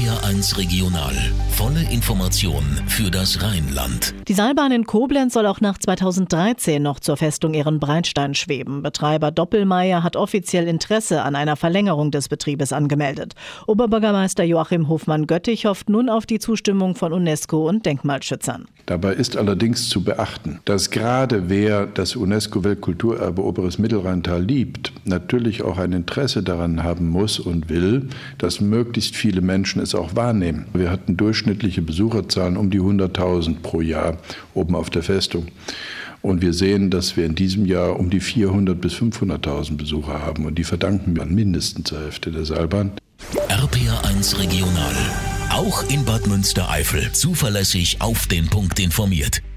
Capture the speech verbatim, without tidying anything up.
R eins Regional. Volle Information für das Rheinland. Die Seilbahn in Koblenz soll auch nach zweitausenddreizehn noch zur Festung Ehrenbreitstein schweben. Betreiber Doppelmayr hat offiziell Interesse an einer Verlängerung des Betriebes angemeldet. Oberbürgermeister Joachim Hofmann-Göttich hofft nun auf die Zustimmung von UNESCO und Denkmalschützern. Dabei ist allerdings zu beachten, dass gerade wer das UNESCO-Weltkulturerbe Oberes Mittelrheintal liebt, natürlich auch ein Interesse daran haben muss und will, dass möglichst viele Menschen es auch wahrnehmen. Wir hatten durchschnittliche Besucherzahlen um die hunderttausend pro Jahr oben auf der Festung. Und wir sehen, dass wir in diesem Jahr um die vierhundert bis fünfhunderttausend Besucher haben. Und die verdanken wir mindestens zur Hälfte der Seilbahn. R P R eins Regional. Auch in Bad Münstereifel. Zuverlässig auf den Punkt informiert.